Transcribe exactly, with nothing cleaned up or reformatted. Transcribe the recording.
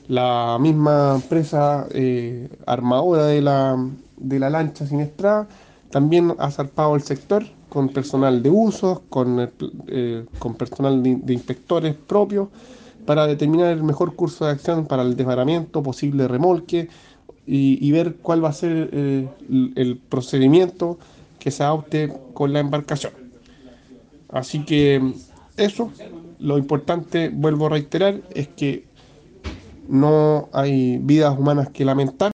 La misma empresa eh, armadora de la, de la lancha siniestrada también ha zarpado el sector con personal de usos, con, el pl- eh, con personal de, de inspectores propios para determinar el mejor curso de acción para el desbaramiento, posible remolque y, y ver cuál va a ser eh, el, el procedimiento que se adopte con la embarcación. Así que eso, lo importante, vuelvo a reiterar, es que no hay vidas humanas que lamentar.